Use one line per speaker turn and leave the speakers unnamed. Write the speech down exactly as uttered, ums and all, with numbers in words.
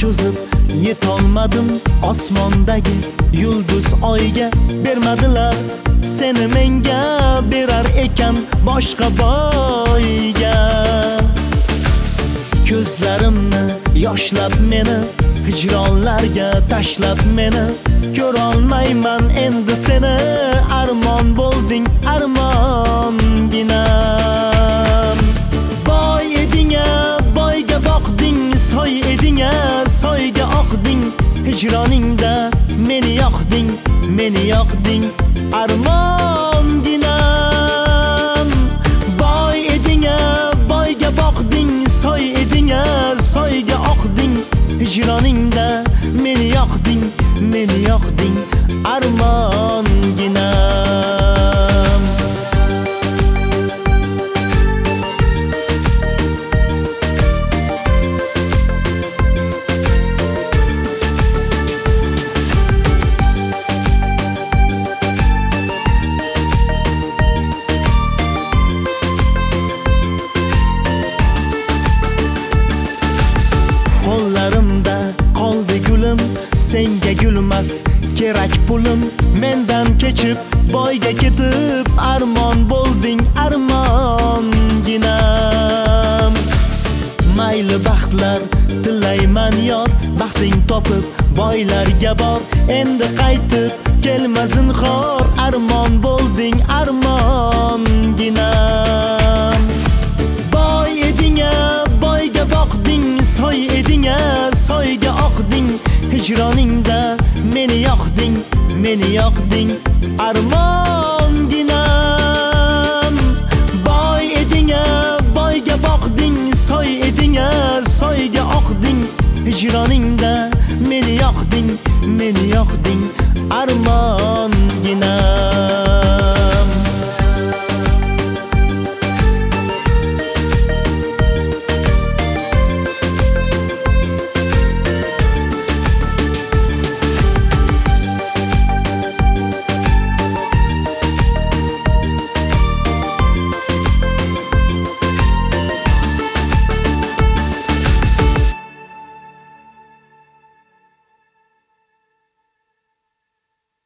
cho'zib yetolmadim osmondagi yulduz oyga bermadilar seni menga berar ekan boshqa boyga ko'zlarimni yoshlab meni hijronlarga tashlab meni ko'rolmayman endi seni armon bo'lding armonginam boy edinga boyga boqding soy edinga soyga oqding hijroningda meni yoqding meni yoqding armonginam boy edinga boyga boqding soy edinga soyga oqding hijroningda meni yoqding meni yoqding armonginam qo'llarimda qoldi gulim senga gulmas kerak pulim mendan kechib boyga ketib armon bo'lding armonginam mayli baxtlar tilayman yor baxting topib boylarga bor endi qaytib kelma zinhor armon bo'lding armonginam boy edinga boyga boqding soy edinga soyga oqding hijroningda meni yoqding meni yoqding armonginam boy edinga boyga boqding soy edinga soyga oqding hijroning